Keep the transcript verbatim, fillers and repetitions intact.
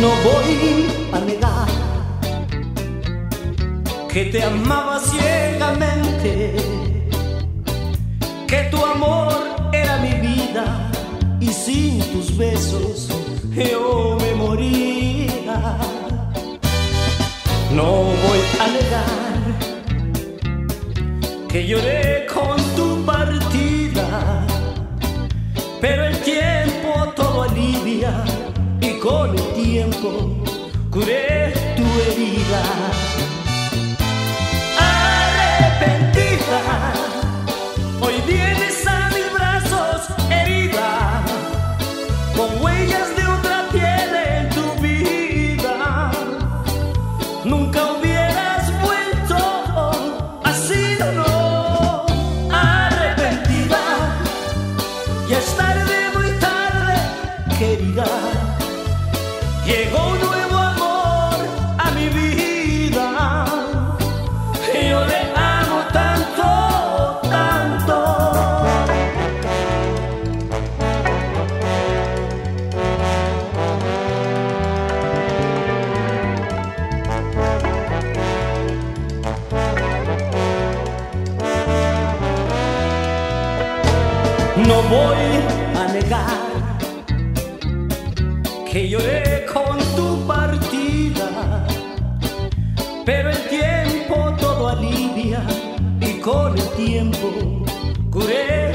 No voy a negar que te amaba ciegamente, que tu amor era mi vida y sin tus besos yo me moría. No voy a negar que lloré con tu partida, pero el tiempo todo alivia y con el tiempo curé tu herida. Arrepentida, hoy vienes a mis brazos herida, con huellas de otra piel en tu vida. Nunca hubieras vuelto así, no, no. Arrepentida, ya es tarde, muy tarde, querida. Llegó un nuevo amor a mi vida. Yo le amo tanto, tanto. No voy a negar que lloré con tu partida, pero el tiempo todo alivia y con el tiempo curé